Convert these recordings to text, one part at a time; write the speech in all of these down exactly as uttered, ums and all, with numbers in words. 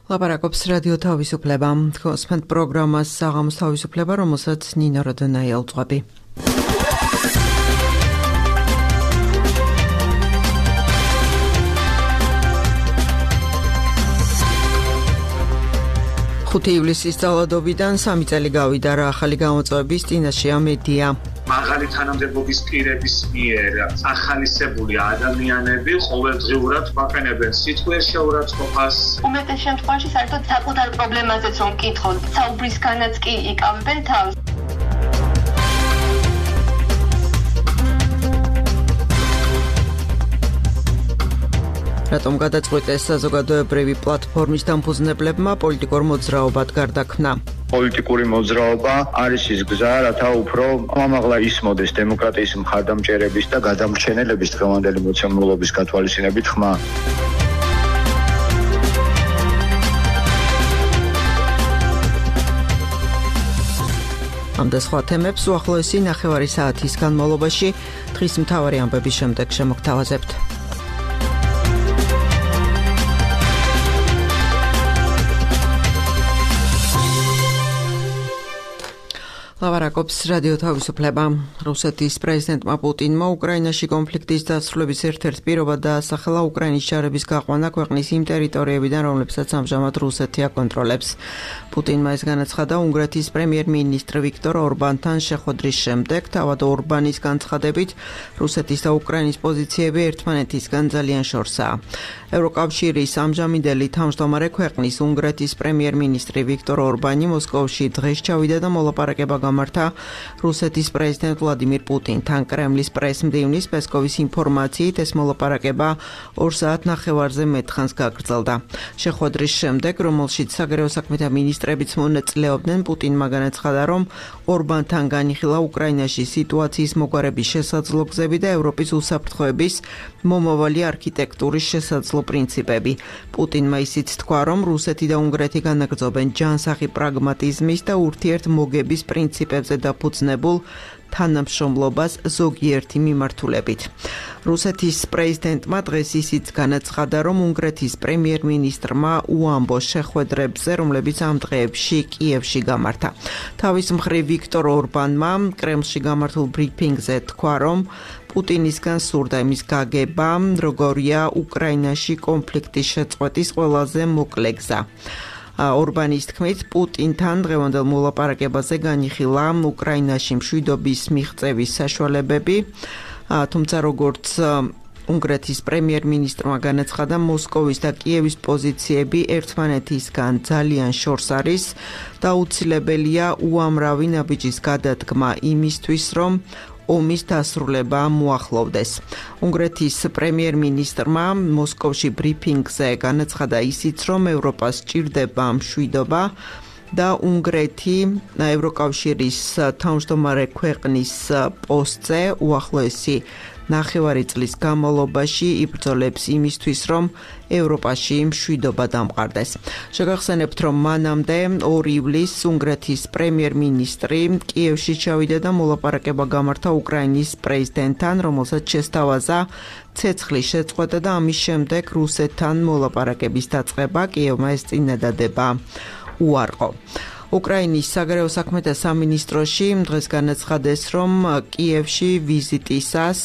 ლაპარაკობს რადიო თავისუფლება. Თქვენ პროგრამას საღამოს თავისუფლება, რომელსაც ნინო როდონაია უძღვები. ხუთი ივლისის ძალადობიდან სამი წელი გავიდა რა ახალი გამოწვევების წინაშეა მედია. მაღალი თანამდებობის პირების მიერ ახალისებული ადამიანები ყოველდღიურად ვაყენებენ სიტყვის შეურაცხყოფას. უმეტეს შემთხვევაში საერთოდ საკუთარ პრობლემაზეც რომ მკითხოთ, საუბრისგანაც კი იკავებენ თავს. რატომ გადაწყვიტეს საზოგადოებრივი პლატფორმის დამფუძნებლებმა პოლიტიკურ მოძრაობად გარდაქმნა? პოლიტიკური მოძრაობა არის ის გზა, რათა უფრო ამაღლა ისმოდეს დემოკრატიის მხარდამჭერების და გადამრჩენელების დღევანდელი მოცემულობის გათვალისწინებით ხმა. ამ და სხვა თემებს უახლოესი ნახევარი საათის განმავლობაში დღის მთავარი ამბების შემდეგ შემოგთავაზებთ. ლაპარაკობს რადიო თავისუფლება. რუსეთის პრეზიდენტმა პუტინმა უკრაინაში კონფლიქტის დასრულების ერთ-ერთ პირობად დაასახელა უკრაინის ჯარების გაყვანა ქვეყნის იმ ტერიტორიებიდან, რომლებსაც ამჟამად რუსეთი აკონტროლებს. პუტინმა ეს განაცხადა უნგრეთის პრემიერ-მინისტრ ვიქტორ ორბანთან შეხვედრის შემდეგ. თავად ორბანის განცხადებით, რუსეთის და უკრაინის პოზიციები ერთმანეთისგან ძალიან შორსაა. ევროკავშირის ამჟამინდელი თავმჯდომარე ქვეყნის უნგრეთის პრემიერ-მინისტრი ვიქტორ ორბანი მოსკოვში დღეს ჩავიდა და მოლაპარაკება გამართა რუსეთის პრეზიდენტ ვლადიმირ პუტინთან. კრემლის პრესმდივნის პესკოვის ინფორმაციით ეს მოლაპარაკება ორ საათ ნახევარზე მეტხანს გაგრძელდა. შეხვედრის შემდეგ, რომელშიც საგარეო საქმეთა მინისტრებიც მონაწილეობდნენ, პუტინმა განაცხადა, რომ ორბანთან განიხილა უკრაინაში სიტუაციის მოგვარების შესაძლო გზები და ევროპის უსაფრთხოების მომავალი არქიტექტურის შესაძლო პრინციპები. პუტინმა ისიც თქვა, რომ რუსეთი და უნგრეთი განაგრძობენ ჯანსაღი პრაგმატიზმის და ურთიერთმოგების პრინციპებზე დაფუძნებულ თანამშრომლობას ზოგიერთი მიმართულებით. რუსეთის პრეზიდენტმა დღეს ისიც განაცხადა, რომ უნგრეთის პრემიერ-მინისტრმა უამბო შეხვედრებზე, რომლებიც ამ დღეებში კიევში გამართა. თავის მხრივ ვიქტორ ორბანმა კრემლში გამართულ ბრიფინგზე თქვა, რომ პუტინისგან სურდა იმის გაგება, როგორია უკრაინაში კონფლიქტის შეწყვეტის ყველაზე მოკლე გზა. ორბანის თქმით, პუტინთან დღევანდელ მოლაპარაკებაზე განიხილა უკრაინაში მშვიდობის მიღწევის საშუალებები, თუმცა როგორც უნგრეთის პრემიერ-მინისტრმა განაცხადა, მოსკოვის და კიევის პოზიციები ერთმანეთისგან ძალიან შორს არის და აუცილებელია უამრავი ნაბიჯის გადადგმა იმისთვის, რომ ომის დასრულება მოახლოვდეს. უნგრეთის პრემიერ-მინისტრმა მოსკოვში ბრიფინგზე განაცხადა ისიც, რომ ევროპას სჭირდება მშვიდობა და უნგრეთი ევროკავშირის თავმჯდომარე ქვეყნის პოსტზე უახლოესი ნახევარი წლის განმავლობაში იბრძოლებს იმისთვის, რომ ევროპაში მშვიდობა დამყარდეს. შეგახსენებთ, რომ მანამდე ორ ივლისს უნგრეთის პრემიერ-მინისტრი კიევში ჩავიდა და მოლაპარაკება გამართა უკრაინის პრეზიდენტთან, რომელსაც შესთავაზა ცეცხლის შეწყვეტა და ამის შემდეგ რუსეთთან მოლაპარაკების დაწყება. კიევმა ეს წინადადება უარყო. უკრაინის საგარეო საქმეთა სამინისტროში დღეს განაცხადეს, რომ კიევში ვიზიტისას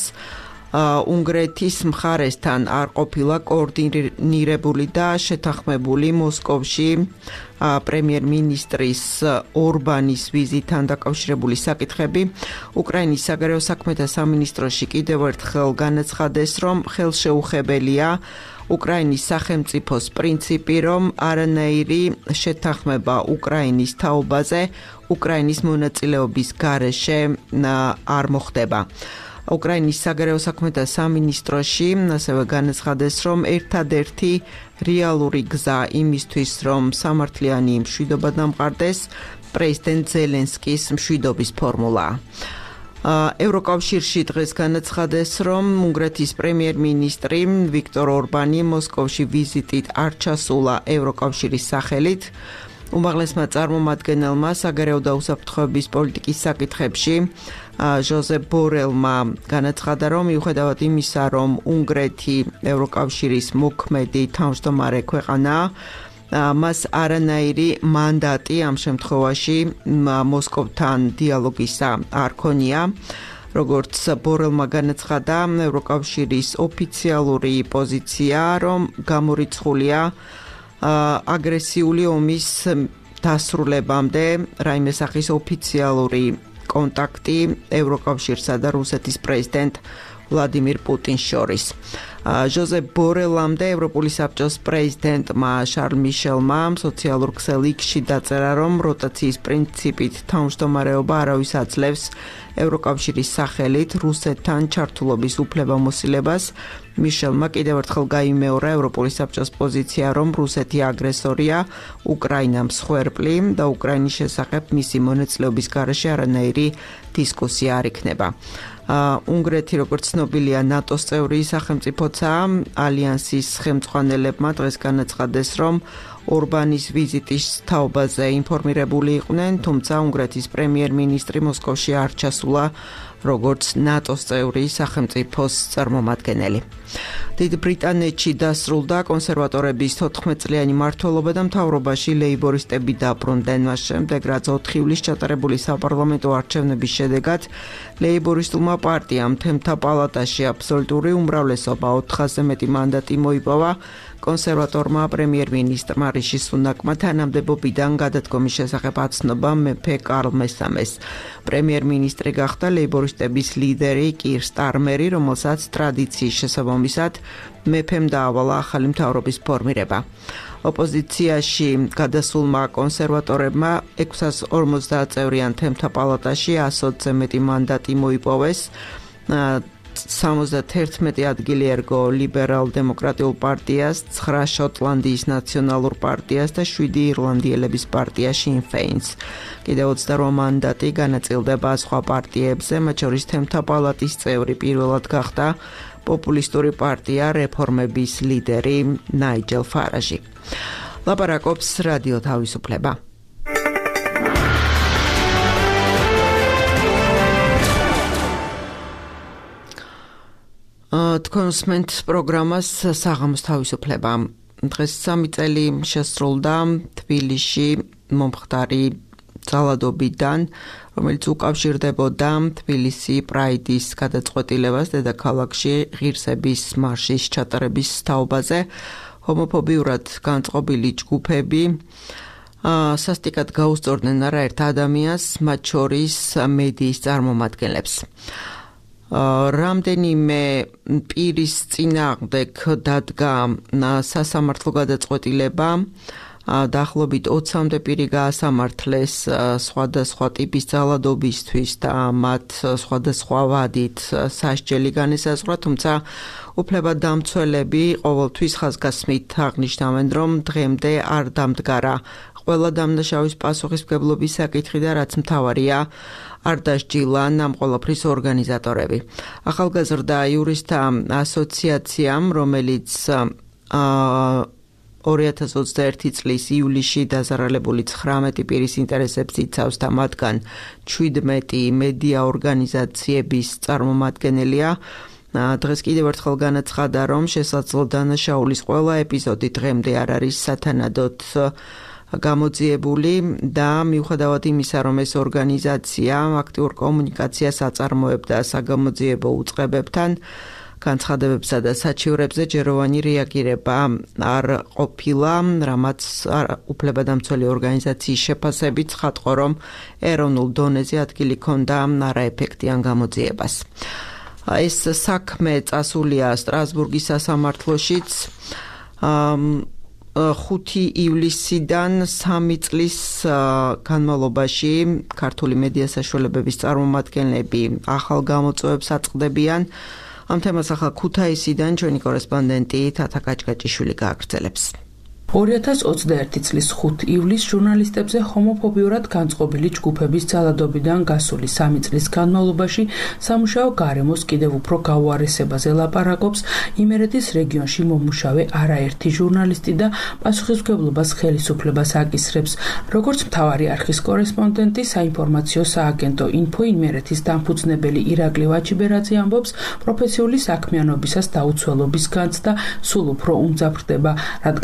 უნგრეთის მხარესთან არ ყოფილა კოორდინირებული და შეთანხმებული მოსკოვში პრემიერ-მინისტრის ორბანის ვიზიტთან დაკავშირებული საკითხები. უკრაინის საგარეო საქმეთა სამინისტროში კიდევ ერთხელ განაცხადეს, რომ ხელშეუხებელია უკრაინის სახელმწიფოს პრინციპი, რომ არანაირი შეთანხმება უკრაინის თაობაზე უკრაინის მონაწილეობის გარეშე არ მოხდება. უკრაინის საგარეო საქმეთა სამინისტროში ასევე განაცხადეს, რომ ერთადერთი რეალური გზა იმისთვის, რომ სამართლიანი მშვიდობა დამყარდეს, პრეზიდენტ ზელენსკის მშვიდობის ფორმულაა. ევროკავშირში დღეს განაცხადეს, რომ უნგრეთის პრემიერ-მინისტრი ვიქტორ ორბანი მოსკოვში ვიზიტით არ ჩასულა ევროკავშირის სახელით. უმაღლესმა წარმომადგენელმა საგარეო და უსაფრთხოების პოლიტიკის საკითხებში ჟოზეფ ბორელმა განაცხადა, რომ მიუხედავად იმისა, რომ უნგრეთი ევროკავშირის მოქმედი თავმჯდომარე ქვეყანაა, მას არანაირი მანდატი ამ შემთხვევაში მოსკოვთან დიალოგისა არ ქონია. როგორც ბორელმა განაცხადა, ევროკავშირის ოფიციალური პოზიცია, რომ გამორიცხულია აგრესიული ომის დასრულებამდე რაიმე სახის ოფიციალური კონტაქტი ევროკავშირსა და რუსეთის პრეზიდენტ ვლადიმირ პუტინს შორის. ჟოზეფ ბორელამდე ევროპული საბჭოს პრეზიდენტმა შარლ მიშელმა სოციალურ ქსელში დაწერა, რომ როტაციის პრინციპით თავმჯდომარეობა არავის აძლევს ევროკავშირის სახელით რუსეთთან ჩართულობის უფლებამოსილებას. მიშელმა კიდევ ერთხელ გაიმეორა ევროპული საბჭოს პოზიცია, რომ რუსეთი აგრესორია, უკრაინა მსხვერპლი და უკრაინის შესახებ მისი მონაწილეობის გარეშე არანაირი დისკუსია არ იქნება. უნგრეთი, როგორც ცნობილია, ნატოს წევრი სახელმწიფოა. ალიანსის ხელმძღვანელებმა დღეს განაცხადეს, რომ ორბანის ვიზიტის თაობაზე ინფორმირებული იყვნენ, თუმცა უნგრეთის პრემიერ-მინისტრი მოსკოვში არ ჩასულა როგორც ნატოს წევრი სახელმწიფოს წარმომადგენელი. დიდ ბრიტანეთში დასრულდა კონსერვატორების თოთხმეტწლიანი მმართველობა და მთავრობაში ლეიბორისტები დაბრუნდნენ. მას შემდეგ, რაც ოთხი ივლისს ჩატარებული საპარლამენტო არჩევნების შედეგად ლეიბორისტულმა პარტიამ თემთა პალატაში აბსოლუტური უმრავლესობა ოთხასზე მეტი მანდატი მოიპოვა. კონსერვატორმა პრემიერ-მინისტრმა რიში სუნაკმა თანამდებობიდან გადადგომის შესახებ აცნობა მეფე კარლ მესამეს. პრემიერ-მინისტრი გახდა ლეიბორისტების ლიდერი კիր სტარმერი, რომელსაც ტრადიციის შესაბამისად მეფემ დაავალა ახალი მთავრობის ფორმირება. ოპოზიციაში გადასულმა კონსერვატორებმა ექვსას ორმოცდაათ წევრიან თემთა პალატაში ასოცზე მეტი მანდატი მოიპოვეს. სამოცდათერთმეტი ადგილი ერგო ლიბერალ-დემოკრატიულ პარტიას, ცხრა შოტლანდიის ნაციონალურ პარტიას და შვიდი ირლანდიელების პარტია შინ ფეინს. კიდევ ოცდაოთხ მანდატი განაწილდება სხვა პარტიებზე, მათ შორის თემთა პალატის წევრი პირველად გახდა პოპულისტური პარტია რეფორმების ლიდერი ნაიჯელ ფარაჟი. ლაპარაკობს რადიო თავისუფლება. თქვენ უსმენთ პროგრამას საღამოს თავისუფლება. დღეს სამი წელი შესრულდა თბილისში მომხდარი ძალადობიდან, რომელიც უკავშირდებოდა თბილისი პრაიდის გადაწყვეტილებას დედაქალაქში ღირსების მარშის ჩატარების თაობაზე. ჰომოფობიურად განწყობილი ჯგუფები სასტიკად გაუსწორდნენ არაერთ ადამიანს, მათ შორის მედიის წარმომადგენლებს. რამდენიმე პირის წინააღმდეგ დადგა სასამართლო გადაწყვეტილება, დაახლოებით ოცამდე პირი გაასამართლეს სხვადასხვა ტიპის ძალადობისთვის და მათ სხვადასხვა ვადით სასჯელი განესაზღვრა, თუმცა უფლებადამცველები ყოველთვის ხაზგასმით აღნიშნავენ, რომ დღემდე არ დამდგარა ყველა დამნაშავის პასუხისმგებლობის საკითხი და რაც მთავარია, არ დასჯილა ამ ყველაფრის ორგანიზატორები. ახალგაზრდა იურისტთა ასოციაციამ, რომელიც ორი ათას ოცდაერთი წლის ივლისში დაზარალებული ცხრამეტი პირის ინტერესებს იცავს და მათგან შვიდმეტი მედია ორგანიზაციების წარმომადგენელია, დღეს კიდევ ერთხელ განაცხადა, რომ შესაძლოა დანაშაულის ყველა ეპიზოდი დღემდე არ არის სათანადოდ გამოძიებული და მიუხედავად იმისა, რომ ეს ორგანიზაცია აქტიურ კომუნიკაციას აწარმოებდა საგამოძიებო უწყებებთან, განცხადებებსა და საჩივრებზე ჯეროვანი რეაგირება არ ყოფილა, რამაც უფლებადამცველი ორგანიზაციის შეფასებით ცხადყო, რომ ეროვნულ დონეზე ადგილი ჰქონდა არაეფექტიან გამოძიებას. ეს საქმე წასულია სტრასბურგის სასამართლოშიც. ხუთი ივლისიდან სამი წლის განმავლობაში ქართული მედია საშუალებების წარმომადგენლები ახალ გამოწვევებს აწყდებიან. ამ თემას ახლა ქუთაისიდან ჩვენი კორესპონდენტი თათა კაჭკაჭიშვილი გააგრძელებს. ორი ათას ოცდაერთი წლის ხუთი ივლისს ჟურნალისტებზე ჰომოფობიურად განწყობილი ჯგუფების ძალადობიდან გასული სამი წლის განმავლობაში სამუშაო გარემოს კიდევ უფრო გაუარესებაზე ლაპარაკობს იმერეთის რეგიონში მომუშავე არაერთი ჟურნალისტი და პასუხისმგებლობას ხელისუფლებას აკისრებს. როგორც მთავარი არხის კორესპონდენტი, საინფორმაციო სააგენტო ინფო იმერეთის დამფუძნებელი ირაკლი ვაჩიბერაძე ამბობს, პროფესიული საქმიანობისას დაუცველობის განცდა სულ უფრო უმძაფრდება, რადგან საქმე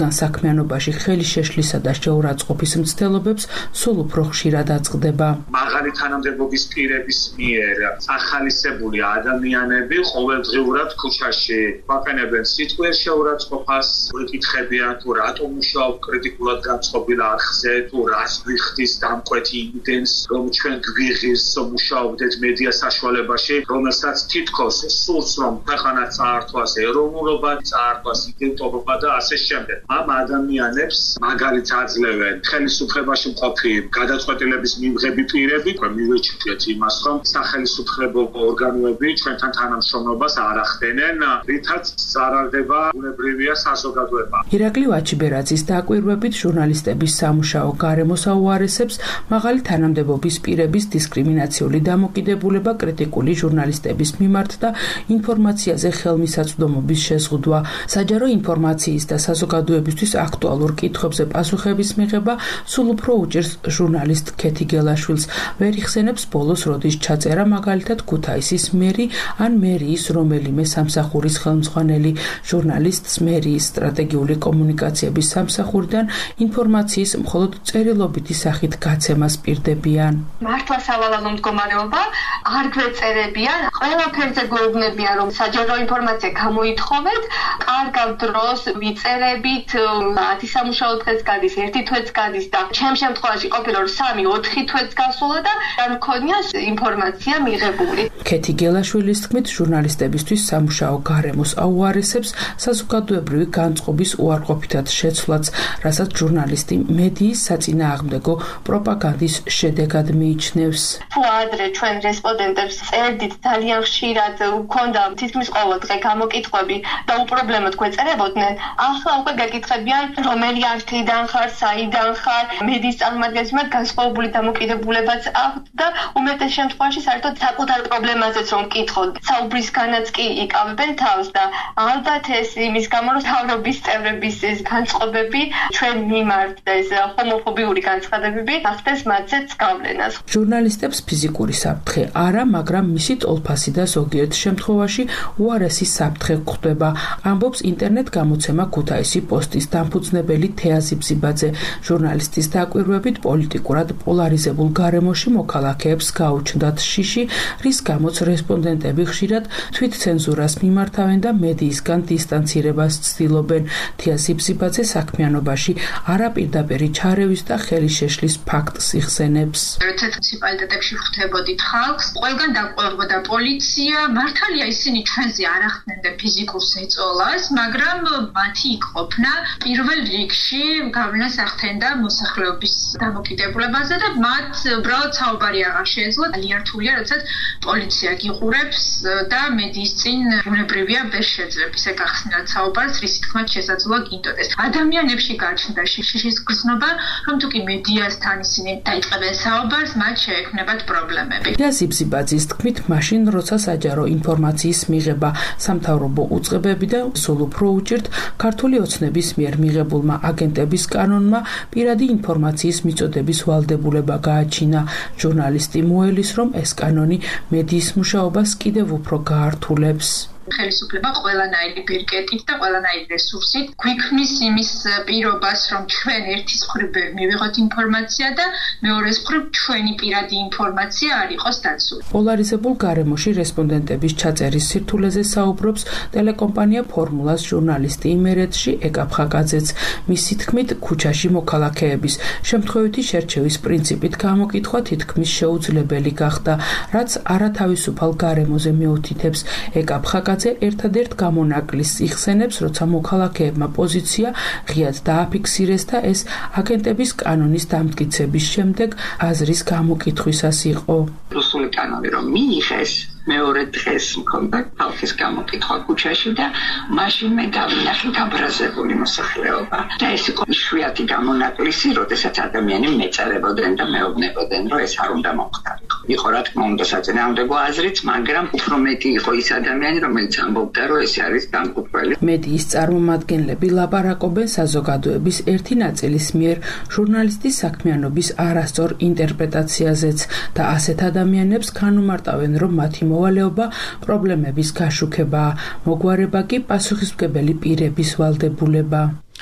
საქმიანობაში ხელი შეშლისა და შეურაცხყოფის მცდელობებს სულ უფრო ხშირად აწყდება. მაღალი თანამდებობის პირების მიერ ახალისებული ადამიანები ყოველდღიურად ქუჩაში ვაყენებენ სიტყვიერ შეურაცხყოფას, ეკითხებიან თუ რატომ მუშაობ კრიტიკულად განწყობილ არხზე, თუ რას გვიხდის დამკვეთი იმდენს, რომ ჩვენ გვიღირს მუშაობდეთ მედია საშუალებაში, რომელსაც თითქოს სურს რომ ქვეყანა წაართვას, ეროვნულობა წაართვას, იდენტობა და ასე შემდეგ. ამ ადამიანებს მაგალითად აძლევენ ხელისუფლებაში მყოფი გადაწყვეტილების მიღები პირები, მივეჩვიეთ იმას, რომ სახელისუფლებო ორგანოები ჩვენთან თანამშრომლობას არ ახდენენ, რითაც ზარალდება ბუნებრივია საზოგადოება. ირაკლი ვაჩიბერაძის დაკვირვებით ჟურნალისტების სამუშაო გარემოს აუარესებს მაღალი თანამდებობის პირების დისკრიმინაციული დამოკიდებულება კრიტიკული ჟურნალისტების მიმართ და ინფორმაციაზე ხელმისაწვდომობის შეზღუდვა. საჯარო ინფორმაციის და საზოგადოებისთვის აქტუალურ კითხვებზე პასუხების მიღება სულ უფრო უჭირს ჟურნალისტ ქეთი გელაშვილს. ვერ იხსენებს ბოლოს როდის ჩაწერა მაგალითად ქუთაისის მერი ან მერიის რომელიმე სამსახურის ხელმძღვანელი. ჟურნალისტს მერიის სტრატეგიული კომუნიკაციების სამსახურიდან ინფორმაციის მხოლოდ წერილობითი სახით გაცემას პირდებიან. მართლა სავალალო მდგომარეობა არ გვეწერებიან, ყველაფერზე გვეუბნებიან, რომ საჯარო ინფორმაცია გამოითხოვეთ, კარგავ დროს ვიწერებით, ათი სამუშაო დღეს გადის, ერთი თვეც გადის და ჩემ შემთხვევაში ყოფილა რომ სამი ოთხი თვეც გასულა და არ მქონია ინფორმაცია მიღებული. ქეთი გელაშვილის თქმით, ჟურნალისტებისთვის სამუშაო გარემოს აუარესებს საზოგადოებრივი განწყობის უარყოფითად შეცვლაც, რასაც ჟურნალისტი მედიის საწინააღმდეგო პროპაგანდის შედეგად მიიჩნევს. თუ ადრე ჩვენ რესპონდენტებს წერდით ძალიან ხშირად გვქონდა თითქმის ყოველ დღე გამოკითხვები და უპრობლემოდ გვეწერებოდნენ, ახლა უკვე გეკითხებიან რომელი არქიდან ხარ, საიდან ხარ, მედიის წარმომადგენლებს მათ განსხვავებული დამოკიდებულებაც აქვთ და უმეტეს შემთხვევაში საერთოდ საკუთარ პრობლემაზეც რომ მკითხოთ, საუბრისგანაც კი იკავებენ თავს და ალბათ ეს იმის გამო რომ თავრობის წევრების ეს განწყობები ჩვენ მიმართ და ეს ჰომოფობიური განცხადებები ახდენს მათზეც გავლენას. ჟურნალისტებს ფიზიკური საფრთხე არა, მაგრამ მისი ტოლფასი და ზოგიერთ შემთხვევაში უარესი საფრთხე გვხვდება, ამბობს ინტერნეტ გამოცემა ქუთაისი პოსტის დამფუძნებელი თეა ზიბზიბაძე. ჟურნალისტის დაკვირვებით პოლიტიკურად პოლარიზებულ გარემოში მოქალაქეებს გაუჩნდათ შიში, რის გამოც რესპონდენტები ხშირად თვითცენზურას მიმართავენ და მედიისგან დისტანცირებას ცდილობენ. თეა ზიბზიბაძე საქმიანობაში არაპირდაპირი ჩარევის და ხელის შეშლის ფაქტს იხსენებს. როდესაც მუნიციპალიტეტებში ხვდებოდით ხალხს, ყველგან დაყვებოდა პოლიცია, მართალია ისინი ჩვენზე არ ახდენდნენ ფიზიკურ ზეწოლას, მაგრამ მათი იქ ყოფნა პირველ რიგში გავლენას ახდენდა მოსახლეობის დამოკიდებულებაზე და მათ უბრალოდ საუბარი აღარ შეეძლო. ძალიან რთულია, როდესაც პოლიცია გიყურებს და მედიის წინ ბუნებრივია ვერ შეძლებს ისე გახსნილად საუბარს, რის თქმაც შესაძლოა გინდოდეს. ადამიანებში გაჩნდა შიშის გრძნობა, რომ თუ კი მედიასთან ისინი დაიწყებენ საუბარს, მათ შეექმნებათ პრობლემები. თეა ზიბზიბაძის თქმით, მაშინ როცა საჯარო ინფორმაციის მიღება სამთავრობო უწყებებიდან სულ უფრო უჭირთ, ქართული ოცნების მიერ მიღებულმა აგენტების კანონმა პირადი ინფორმაციის მიწოდების ვალდებულება გააჩინა. ჟურნალისტი მოელის, რომ ეს კანონი მედიის მუშაობას კიდევ უფრო გაართულებს. ხელისუფლება ყველანაირი ბირკეტით და ყველანაირი რესურსით გვიქმნის იმის პირობას, რომ ჩვენ ერთის მხრივ ვერ მივიღოთ ინფორმაცია და მეორეს მხრივ ჩვენი პირადი ინფორმაცია არ იყოს დაცული. პოლარიზებულ გარემოში რესპონდენტების ჩაწერის სირთულეზე საუბრობს ტელეკომპანია ფორმულას ჟურნალისტი იმერეთში ეკა ფხაკაძეც. მისი თქმით, ქუჩაში მოქალაქეების შემთხვევითი შერჩევის პრინციპით გამოკითხვა თითქმის შეუძლებელი გახდა, რაც არათავისუფალ გარემოზე მიუთითებს. ეკა ფხაკაძე ერთადერთ გამონაკლისს იხსენებს, როცა მოქალაქეებმა პოზიცია ღიად დააფიქსირეს და ეს აგენტების კანონის დამტკიცების შემდეგ აზრის გამოკითხვისას იყო. რუსული კანონი რომ მიიღეს, მეორე დღეს მქონდა ხალხის გამოკითხვა ქუჩაში და მაშინ მე გავინახე გაბრაზებული მოსახლეობა. და ეს იყო იშვიათი გამონაკლისი, როდესაც ადამიანები მეწერებოდნენ და მეუბნებოდნენ, რომ ეს არ უნდა მომხდარიყო. იყო რა თქმა უნდა საწინააღმდეგო აზრიც, მაგრამ უფრო მეტი იყო ის ადამიანი, რომელიც ამბობდა, რომ ეს არის დამკუთველი. მედიის წარმომადგენლები ლაპარაკობენ საზოგადოების ერთი ნაწილის მიერ ჟურნალისტის საქმიანობის არასწორ ინტერპრეტაციაზეც და ასეთ ადამიანებს განუმარტავენ, რომ მათი მოვალეობა პრობლემების გაშუქებაა, მოგვარება კი პასუხისმგებელი პირების ვალდებულება.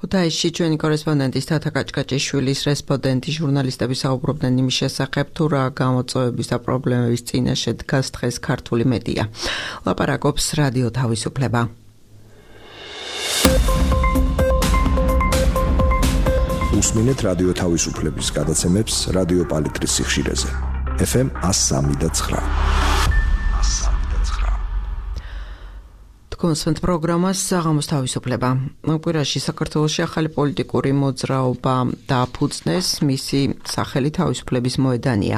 ქუთაისში ჩვენი კორესპონდენტი თათა კაჭკაჭიშვილის რესპონდენტი ჟურნალისტები საუბრობდნენ იმის შესახებ, თუ რა გამოწვევების და პრობლემების წინაშე დგას დღეს ქართული მედია. ლაპარაკობს რადიო თავისუფლება. უსმინეთ რადიო თავისუფლების გადაცემებს რადიო პალიტრის სიხშირეზე. ეფ ემ one oh three point nine. კონსვენტ პროგრამას საღამოს თავისუფლება. კვირაში საქართველოში ახალი პოლიტიკური მოძრაობა დააფუძნეს, მისი სახელი თავისუფლების მოედანია.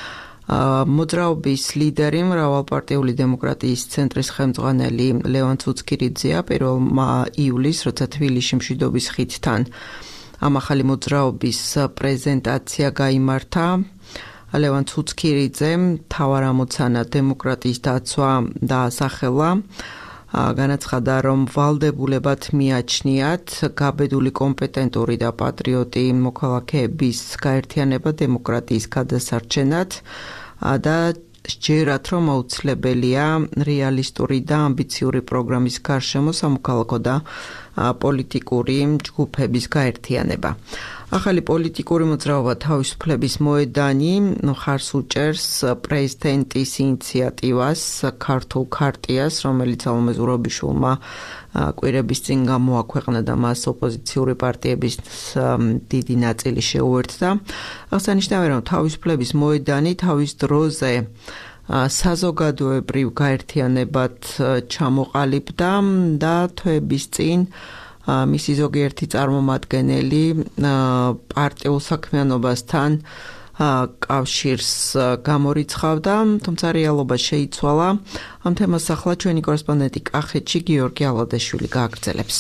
მოძრაობის ლიდერი მრავალპარტიული დემოკრატიის ცენტრის ხელმძღვანელი ლევან ცუცქირიძეა პირველ ივლისს, როცა თბილისში მშვიდობის ხიდთან ამ ახალი მოძრაობის პრეზენტაცია გაიმართა. ლევან ცუცქირიძემ მთავარ ამოცანად დემოკრატიის დაცვა დაასახელა. განაცხადა, რომ ვალდებულებად მიაჩნიათ გაბედული კომპეტენტური და პატრიოტი მოქალაქეების გაერთიანება დემოკრატიის გადასარჩენად და სჯერათ, რომ აუცილებელია რეალისტური და ამბიციური პროგრამის გარშემო სამოქალაქო და პოლიტიკური ჯგუფების გაერთიანება. ახალი პოლიტიკური მოძრაობა თავისუფლების მოედანი ხარს უჭერს პრეზიდენტის ინიციატივას ქართულ ქარტიას, რომელიც ალომე ზურაბიშვილმა კვირების წინ გამოაქვეყნა და მას ოპოზიციური პარტიების დიდი ნაწილი შეუერთდა. აღსანიშნავია, რომ თავისუფლების მოედანი თავის დროზე საზოგადოებრივ გაერთიანებად ჩამოყალიბდა და თვეების წინ მისი ზოგიერთი წარმომადგენელი პარტიულ საქმიანობასთან კავშირს გამორიცხავდა, თუმცა რეალობა შეიცვალა. ამ თემას ახლა ჩვენი კორესპონდენტი კახეთში გიორგი ალადეშვილი გააგრძელებს.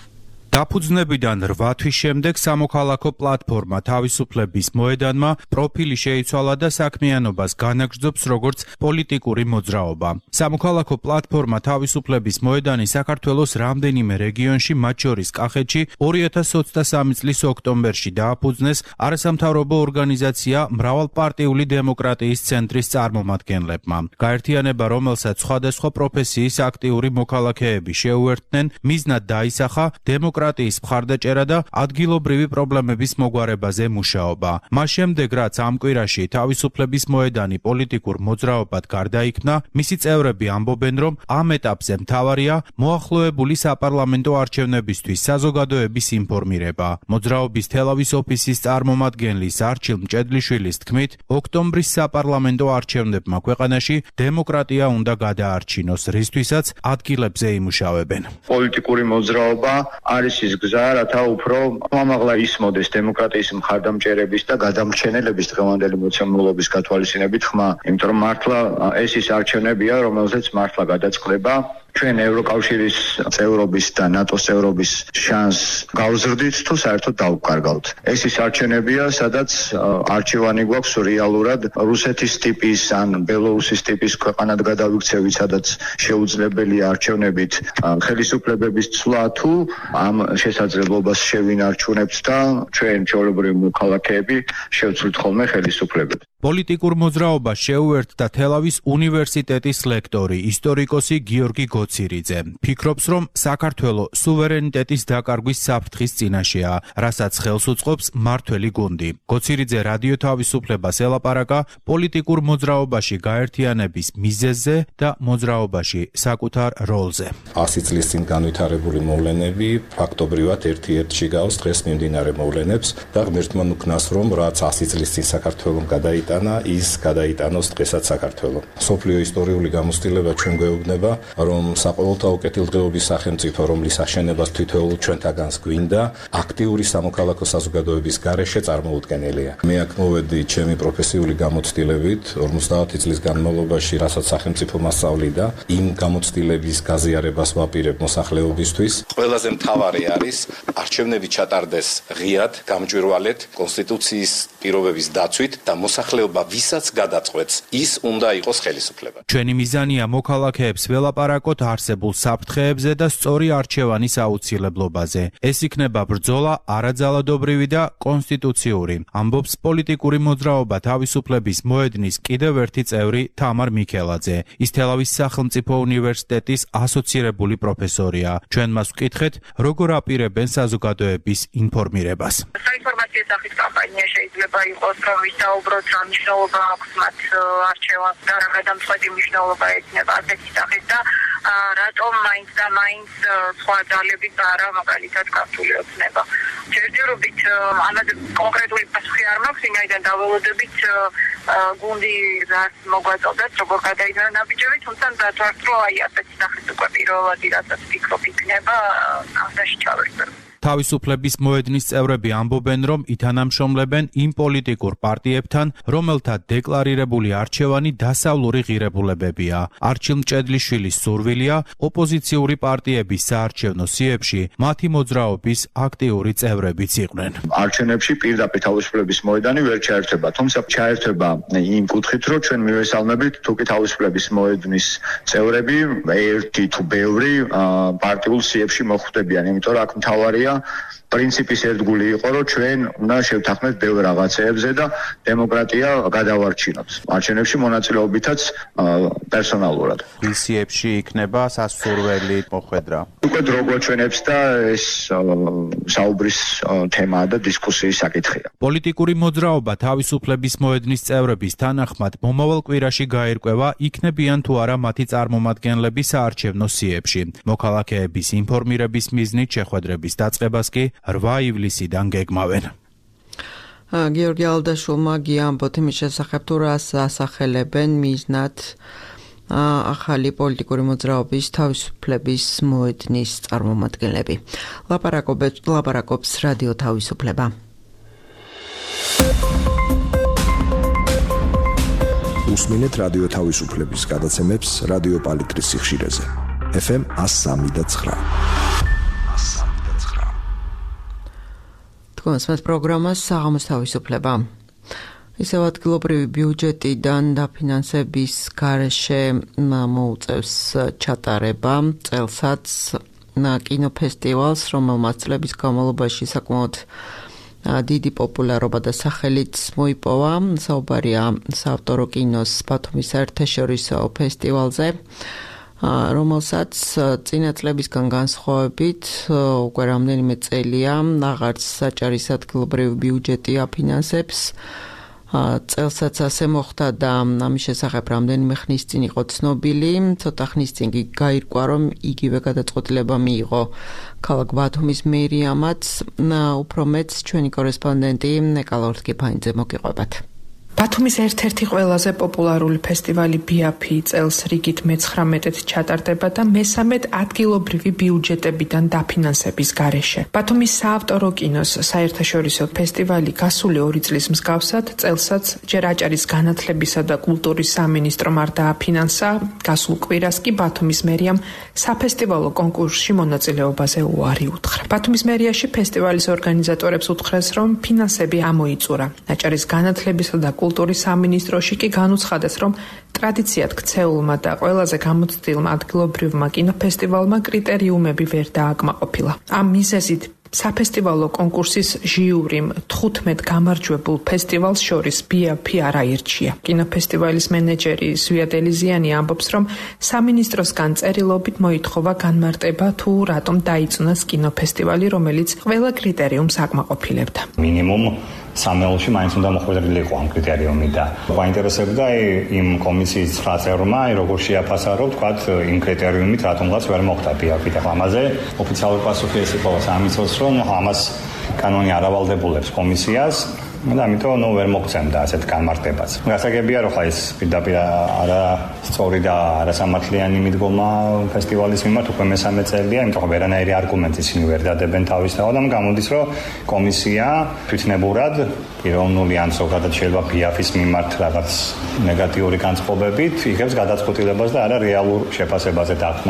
დაფუძნებიდან რვა თვის შემდეგ სამოქალაქო პლატფორმა თავისუფლების მოედანმა პროფილი შეიცვალა და საქმიანობას განაგრძობს როგორც პოლიტიკური მოძრაობა. სამოქალაქო პლატფორმა თავისუფლების მოედანი საქართველოს რამდენიმე რეგიონში, მათ შორის კახეთში ორი ათას ოცდასამი წლის ოქტომბერში დააფუძნეს არასამთავრობო ორგანიზაცია მრავალპარტიული დემოკრატიის ცენტრის წარმომადგენლებმა. გაერთიანება, რომელსაც სხვადასხვა პროფესიის აქტიური მოქალაქეები შეუერთდნენ, მიზნად დაისახა დემოკრატიის დემოკრატიის მხარდაჭერა და ადგილობრივი პრობლემების მოგვარებაზე მუშაობა. მას შემდეგ, რაც ამ კვირაში თავისუფლების მოედანი პოლიტიკურ მოძრაობად გარდაიქმნა, მისი წევრები ამბობენ, რომ ამ ეტაპზე მთავარია მოახლოებული საპარლამენტო არჩევნებისთვის საზოგადოების ინფორმირება. მოძრაობის თელავის ოფისის წარმომადგენლის არჩილ მჭედლიშვილის თქმით, ოქტომბრის საპარლამენტო არჩევნებმა ქვეყანაში დემოკრატია უნდა გადაარჩინოს, რისთვისაც ადგილებზე იმუშავებენ. პოლიტიკური მოძრაობა არის ის გზა, რათა უფრო ამაღლა ისმოდეს დემოკრატიის მხარდამჭერების და გადამრჩენელების დღევანდელი მოცემულობის გათვალისწინებით ხმა, იმიტომ რომ მართლა ეს ის არჩევნებია, რომელზეც მართლა გადაწყდება ჩვენ ევროკავშირის წევრობის და ნატოს წევრობის შანსს გავზრდით თუ საერთოდ დავუკარგავთ. ეს ის არჩევნებია, სადაც არჩევანი გვაქვს რეალურად რუსეთის ტიპის ან ბელორუსის ტიპის ქვეყანად გადავიქცევით, სადაც შეუძლებელია არჩევნებით ხელისუფლებების ცვლა თუ ამ შესაძლებლობას შევინარჩუნებთ და ჩვენ ჩვეულებრივი მოქალაქეები შევცვლით ხოლმე ხელისუფლებას. პოლიტიკურ მოძრაობას შეუერთდა თელავის უნივერსიტეტის ლექტორი, ისტორიკოსი გიორგი გოცირიძე. ფიქრობს, რომ საქართველოს სუვერენიტეტის დაკარგვის საფრთხის წინაშეა, რასაც ხელს უწყობს მართველი გუნდი. გოცირიძე რადიო თავისუფლებას ელაპარაკა პოლიტიკურ მოძრაობაში გაერთიანების მიზეზზე და მოძრაობაში საკუთარ როლზე. ასი წლის წინ განვითარებული მოვლენები ფაქტობრივად ერთ-ერთში გავს დღეს მიმდინარე მოვლენებს და ღმერთმა ნუქნას, რომ რაც ასი წლის წინ საქართველოს გადაიტანა, ის გადაიტანოს დღესაც საქართველოს. სოფლიო ისტორიული გამოცდილება ჩვენ გვეუბნება, რომ საყოველთაო კეთილდღეობის სახელმწიფო, რომლის აშენებას თითოეულ ჩვენთაგანს გვინდა, აქტიური სამოქალაქო საზოგადოების გარეშე წარმოუდგენელია. მე აქ მოვედი ჩემი პროფესიული გამოცდილებით ორმოცდაათი წლის განმავლობაში, რასაც სახელმწიფო მასწავლიდა, იმ გამოცდილების გაზიარებას ვაპირებ მოსახლეობისთვის. ყველაზე მთავარი არის არჩევნები ჩატარდეს ღიად, გამჭვირვალედ, კონსტიტუციის პირობების დაცვით და მოსახლეობის მოსახლეობა ვისაც გადაწყვეტს, ის უნდა იყოს ხელისუფლება. ჩვენი მიზანია მოქალაქეებს ველაპარაკოთ არსებულ საფრთხეებზე და სწორი არჩევანის აუცილებლობაზე. ეს იქნება ბრძოლა არაძალადობრივი და კონსტიტუციური, ამბობს პოლიტიკური მოძრაობა თავისუფლების მოედნის კიდევ ერთი წევრი თამარ მიქელაძე. ის თელავის სახელმწიფო უნივერსიტეტის ასოცირებული პროფესორია. ჩვენ მას ვკითხეთ, როგორ აპირებენ საზოგადოების ინფორმირებას. საინფორმაციო სახის კამპანია შეიძლება იყოს, რომ ვისაუბროთ რა მნიშვნელობა აქვს მათ არჩევანს და რა გადამწყვეტი მნიშვნელობა ექნება ასეთი სახის და რატომ მაინც და მაინც სხვა ძალებით არა მაგალითად ქართული ოცნება. ჯერჯერობით ამაზე კონკრეტული პასუხი არ მაქვს, ვინაიდან დაველოდებით გუნდი რას მოგვაწოდეთ, როგორ გადაიდგა ნაბიჯები, თუმცა დათვალთ, რომ აი ასეთი სახის უკვე პირველადი რასაც ფიქრობ იქნება, ამაში ჩავერთებ. თავისუფლების მოედნის წევრები ამბობენ, რომ ითანამშრომლებენ იმ პოლიტიკურ პარტიებთან, რომელთა დეკლარირებული არჩევანი დასავლური ღირებულებებია. არჩილ მჭედლიშვილის სურვილია ოპოზიციური პარტიების საარჩევნო სიებში მათი მოძრაობის აქტიური წევრებიც იყვნენ. არჩევნებში პირდაპირ თავისუფლების მოედანი ვერ ჩაერთვება, თუმცა ჩაერთვება იმ კუთხით, რომ ჩვენ მივესალმებით თუკი თავისუფლების მოედნის წევრები ერთი თუ ბევრი პარტიულ სიებში მოხვდებიან, იმიტომ რომ აქ მთავარია პრინციპის ერთგული იყო, რომ ჩვენ უნდა შევთანხმდეთ ბევრ რაღაცეებზე და დემოკრატია გადავარჩინოთ. არჩევნებში მონაწილეობითაც პერსონალურად. სიებში იქნება სასურველი მოხვედრა. უკვე დრო გვაჩვენებს და ეს საუბრის თემაა და დისკუსიის საკითხია. პოლიტიკური მოძრაობა თავისუფლების მოედნის წევრების თანახმად მომავალ კვირაში გაირკვევა, იქნებიან თუ არა მათი წარმომადგენლები საარჩევნო სიებში. მოქალაქეების ინფორმირების მიზნით შეხვედრების დაწყებას კი რვა ივლისიდან გეგმავენ. გიორგი ალდაშვილმა გიამბოთ იმის შესახებ, თუ რას ასახელებენ მიზნად ახალი პოლიტიკური მოძრაობის თავისუფლების მოედნის წარმომადგენლები. ლაპარაკობს რადიო თავისუფლება. უსმინეთ რადიო თავისუფლების გადაცემებს რადიო პალიტრის სიხშირეზე. ეფ ემ one oh three და nine. თქვენს პროგრამას საღამოს თავისუფლება. ისევ ადგილობრივი ბიუჯეტიდან დაფინანსების გარეშე მოუწევს ჩატარება წელსაც კინოფესტივალს, რომელმაც წლების განმავლობაში საკმაოდ დიდი პოპულარობა და სახელიც მოიპოვა. საუბარია საავტორო კინოს ბათუმის საერთაშორისო ფესტივალზე, რომელსაც წინა წლებისგან განსხვავებით უკვე რამდენიმე წელია აღარც საჭარის ადგილობრივი ბიუჯეტი აფინანსებს. წელსაც ასე მოხდა და ამის შესახებ რამდენიმე ხნის წინ იყო ცნობილი. ცოტა ხნის წინ გაირკვა, რომ იგივე გადაწყვეტილება მიიღო ქალაქ ბათუმის მერიამაც. უფრო მეც ჩვენი კორესპონდენტი ნეკალა ორთქიფანიძე მოგიყვებათ. ბათუმის ერთ-ერთი ყველაზე პოპულარული ფესტივალი ბიაფი წელს რიგით მეცხრამეტედ ჩატარდება და მესამედ ადგილობრივი ბიუჯეტებიდან დაფინანსების გარეშე. ბათუმის საავტორო კინოს საერთაშორისო ფესტივალი გასული ორი წლის მსგავსად წელსაც ჯერ აჭარის განათლებისა და კულტურის სამინისტრომ არ დააფინანსა, გასულ კვირას კი ბათუმის მერიამ საფესტივალო კონკურსში მონაწილეობაზე უარი უთხრა. ბათუმის მერიაში ფესტივალის ორგანიზატორებს უთხრეს, რომ ფინანსები ამოიწურა. აჭარის განათლებისა და კულტურის სამინისტროში კი განუცხადეს, რომ ტრადიციად ქცეულმა და ყველაზე გამოცდილმა ადგილობრივმა კინოფესტივალმა კრიტერიუმები ვერ დააკმაყოფილა. ამ მიზეზით საფესტივალო კონკურსის ჟიურიმ თხუთმეტ გამარჯვებულ ფესტივალს შორის ბიაფი არ აირჩია. კინოფესტივალის მენეჯერი ზვიად ელიზიანი ამბობს, რომ სამინისტროსგან წერილობით მოითხოვა განმარტება, თუ რატომ დაიწუნას კინოფესტივალი, რომელიც ყველა კრიტერიუმს აკმაყოფილებდა. მინიმუმ სამეულში მაინც უნდა მოხვედრილიყო ამ კრიტერიუმი და გვაინტერესებდა იმ კომისიის ცხრა წევრმა, როგორ შეაფასარო, თქვათ, იმ კრიტერიუმით რატომღაც ვერ მოხდა ბიაფი და ამაზე ოფიციალური პასუხი ეს იყო სამინისტროს, რომ ამას კანონი არ ავალდებულებს კომისიას და ამიტომ ნუ ვერ მოგცემდა ასეთ განმარტებას. გასაგებია, რომ ხა ეს პირდაპირ არა სწორი და არასამართლიანი მიდგომა ფესტივალის მიმართ უკვე მესამე წელია, იმიტომ რომ ვერანაირი არგუმენტი ისინი ვერ დადებენ თავისთავად, და გამოდის, რომ კომისია თვითნებურად პიროვნული ან ზოგადად შეიძლება ბიაფის მიმართ რაღაც ნეგატიური განწყობებით იღებს გადაწყვეტილებას და არა რეალურ შეფასებაზე დათმობი.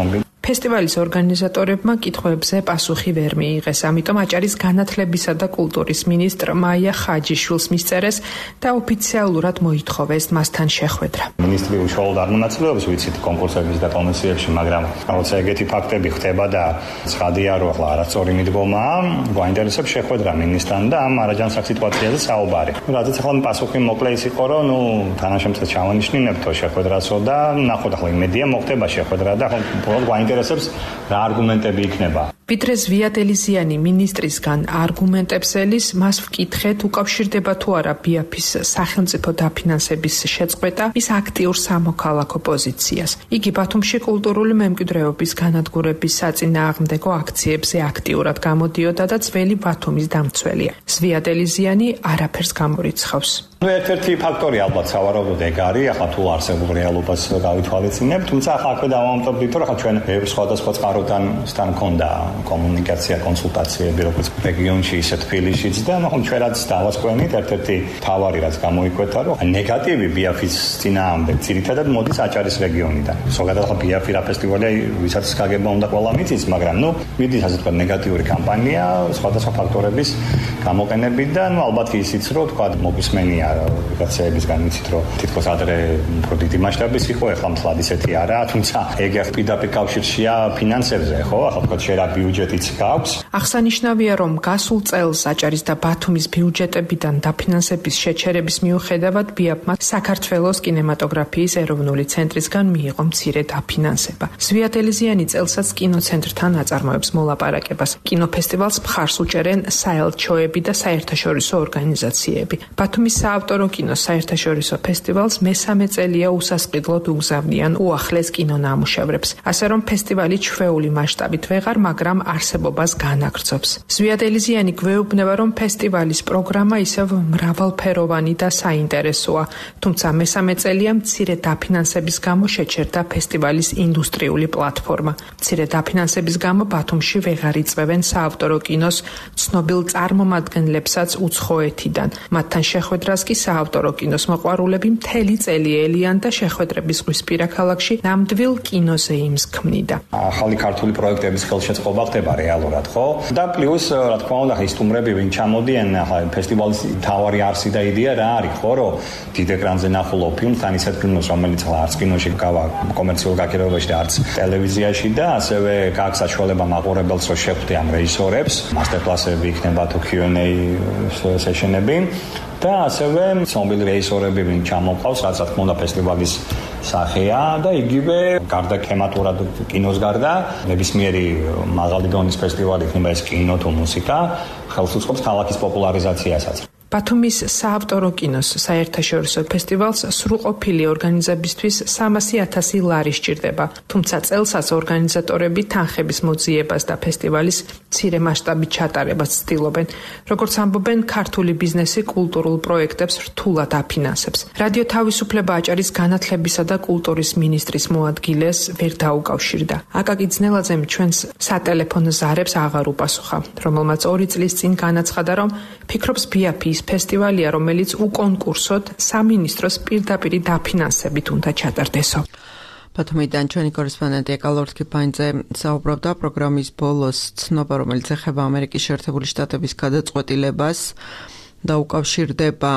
ფესტივალის ორგანიზატორებმა კითხვებზე პასუხი ვერ მიიღეს, ამიტომ აჭარის განათლებისა და კულტურის მინისტრ მაია ხაჯიშვილს მისწერეს და ოფიციალურად მოითხოვეს მასთან შეხვედრა. მინისტრი უშუალოდ არ მონაწილეობს, ვიცით, კონკურსების და კომისიებში, მაგრამ როცა ეგეთი ფაქტები ხდება და ცხადია, რომ ახლა არასწორი მიდგომაა, გვაინტერესებს შეხვედრა მინისტრთან და ამ არაჯანსაღ სიტუაციაზე საუბარი. რადგან ახლა პასუხი მოკლე ის იყო, რომ ნუ თანაშემწე ჩავანიშნინებთო შეხვედრასო და ნახოთ ახლა იმედია მოხდება შეხვედრა და ახლა უბრალოდ გვაინტერესებს რა არგუმენტები იქნება. ვიდრე ზვიად ელიზიანი მინისტრისგან არგუმენტებს ელის, მას ვკითხეთ, უკავშირდება თუ არა ბიაფის სახელმწიფო დაფინანსების შეწყვეტა მის აქტიურ სამოქალაქო პოზიციას. იგი ბათუმში კულტურული მემკვიდრეობის განადგურების საწინააღმდეგო აქციებზე აქტიურად გამოდიოდა და ძველი ბათუმის დამცველია. ზვიად ელიზიანი არაფერს გამორიცხავს. ნუ ერთ-ერთი ფაქტორი ალბათ სავარაუდოდ ეგ არის, ახლა თუ არსებულ რეალობას გავითვალისწინებთ, თუმცა ახლა აქვე დავამტვრდით, რომ ახლა ჩვენ სხვადასხვა წყაროდან სთან მქონდა კომუნიკაცია, კონსულტაციები, როგორც რეგიონში, ისე თბილისშიც და ნახოთ ჩვენ რაც დავასკვენით, ერთ-ერთი თავარი რაც გამოიკვეთა, რომ ნეგატივი ბიაფის წინააღმდეგ ძირითადად მოდის აჭარის რეგიონიდან. ზოგადად ახლა ბიაფი რა ფესტივალია, ვისაც გაგება უნდა ყველა მიწის, მაგრამ ნუ მიდის ასე თქვა ნეგატიური კამპანია სხვადასხვა ფაქტორების გამოყენებით და ნუ ალბათ ისიც რომ თქვა მოგვისმენია ვიღაცებისგან ვიცით რომ თითქოს ადრე უფრო დიდი მასშტაბის იყო, ახლა მთლად ისეთი არა, თუმცა ეგ პირდაპირ კავშირშია ფინანსებზე, ხო? ახლა თქვა შეიძლება ბიუჯეტიც გაქვს. აღსანიშნავია, რომ გასულ წელს აჭარის და ბათუმის ბიუჯეტებიდან დაფინანსების შეჩერების მიუხედავად ბიაფმა საქართველოს კინემატოგრაფიის ეროვნული ცენტრისგან მიიღო მცირე დაფინანსება. ზვიად ელიზიანი წელსაც კინოცენტრთან აწარმოებს მოლაპარაკებას. კინოფესტივალს მხარს უჭერენ საელჩოები და საერთაშორისო ორგანიზაციები. ბათუმის საავტორო კინოს საერთაშორისო ფესტივალს მესამე წელია უსასყიდლოდ უგზავნიან უახლეს კინონამუშევრებს. ასე რომ ფესტივალი ჩვეული მასშტაბით ვეღარ, მაგრამ არსებობას განაგრძობს. ზვიად ელიზიანი გვეუბნება, რომ ფესტივალის პროგრამა ისევ მრავალფეროვანი და საინტერესოა, თუმცა მესამე წელია მცირე დაფინანსების გამო შეჩერდა ფესტივალის ინდუსტრიული პლატფორმა. მცირე დაფინანსების გამო ბათუმში ვეღარ იწვევენ საავტორო კინოს ცნობილ წარმომადგენლებსაც უცხოეთიდან. მათთან შეხვედრას კი საავტორო კინოს მოყვარულები მთელი წელი ელიან და შეხვედრების ზღვისპირა ქალაქში ნამდვილ კინოზე იმსქმნიდა. ახალი ქართული პროექტების ხელშეწყობა ხდება რეალურად, ხო? და პლუს რა თქმა უნდა, ის სტუმრები ვინ ჩამოდიან, ახლა ფესტივალის თავარი არსი და იდეა რა არის, ხო, რომ დიდ ეკრანზე ნახულო ფილმს, თან ისეთ ფილმს, რომელიც ახლა არც კინოში გავა კომერციულ გაქირავებაში და არც ტელევიზიაში და ასევე გაქვს საშუალება მაყურებელს რომ შეხვდე ამ რეჟისორებს, მასტერკლასები იქნება თუ Q and A სეშენები. და ასევე ცნობილი რეჟისორები ვინ ჩამოყავს, რაც რა თქმა უნდა ფესტივალის სახეა და იგივე გარდა თემატურად კინოს გარდა ნებისმიერი მაღალი დონის ფესტივალი იქნება ეს კინო თუ მუსიკა, ხელს უწყობს ქალაქის პოპულარიზაციასაც. ბათუმის საავტორო კინოს საერთაშორისო ფესტივალს სრულყოფილი ორგანიზებისთვის სამასი ათასი ლარი სჭირდება, თუმცა წელსაც ორგანიზატორები თანხების მოძიებას და ფესტივალის მცირე მასშტაბით ჩატარებას ცდილობენ. როგორც ამბობენ, ქართული ბიზნესი კულტურულ პროექტებს რთულად აფინანსებს. რადიო თავისუფლება აჭარის განათლებისა და კულტურის მინისტრის მოადგილეს ვერ დაუკავშირდა. აკაკი ძნელაძემ ჩვენს სატელეფონო ზარებს აღარ უპასუხა, რომელმაც ორი წლის წინ განაცხადა, რომ ფიქრობს ბიაფი ის ფესტივალია, რომელიც უკონკურსოდ სამინისტროს პირდაპირი დაფინანსებით უნდა ჩატარდესო. ბათუმიდან ჩვენი კორესპონდენტი ეკალორთ კიფაინძე საუბრობდა პროგრამის ბოლოს ცნობა, რომელიც ეხება ამერიკის შეერთებული შტატების გადაწყვეტილებას და უკავშირდება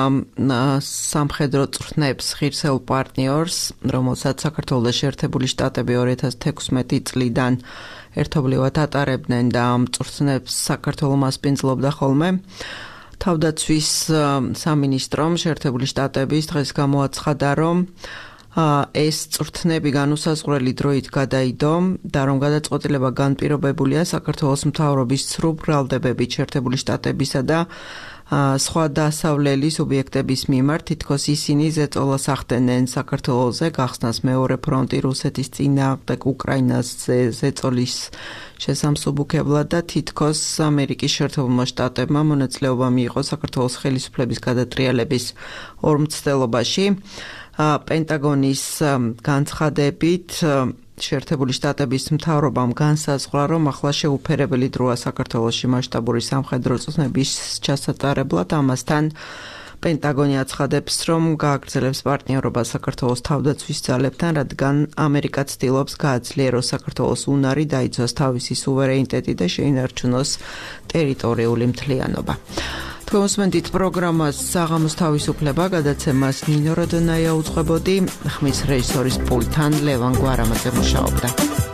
სამხედრო წვრთნებს ღირსეულ პარტნიორს, რომელსაც საქართველოს და შეერთებული შტატები ორი ათას თექვსმეტი წლიდან ერთობლივად ატარებდნენ და ამ წვრთნებს საქართველოს მასპინძლობდა ხოლმე. თავდაცვის სამინისტრომ შეერთებული შტატების დღეს გამოაცხადა, რომ ეს წვრთნები განუსაზღვრელი დროით გადაიდო და რომ გადაწყვეტილება განპირობებულია საქართველოს მთავრობის ცრუ ბრალდებებით შეერთებული შტატებისა და სხვა დასავლელი სუბიექტების მიმართ, თითქოს ისინი ზეწოლას ახდენენ საქართველოზე გახსნას მეორე ფრონტი რუსეთის წინააღმდეგ უკრაინას ზეწოლის შესამსუბუქებლად და თითქოს ამერიკის შეერთებულმა შტატებმა მონაწილეობა მიიღო საქართველოს ხელისუფლების გადატრიალების ორმცდელობაში. პენტაგონის განცხადებით შეერთებული შტატების მთავრობამ განსაზღვრა, რომ ახლა შეუფერებელი დროა საქართველოში მასშტაბური სამხედრო წვრთნების ჩასატარებლად, ამასთან პენტაგონი აცხადებს, რომ გააგრძელებს პარტნიორობა საქართველოს თავდაცვის ძალებთან, რადგან ამერიკა ცდილობს გააძლიეროს საქართველოს უნარი, დაიცვას თავისი სუვერენიტეტი და შეინარჩუნოს ტერიტორიული მთლიანობა. თქვენ უსმენთ პროგრამას საღამოს თავისუფლება, გადაცემას ნინო როდონაია უძღვებოდი, ხმის რეჟისორის პულტთან ლევან გვარამაძე მუშაობდა.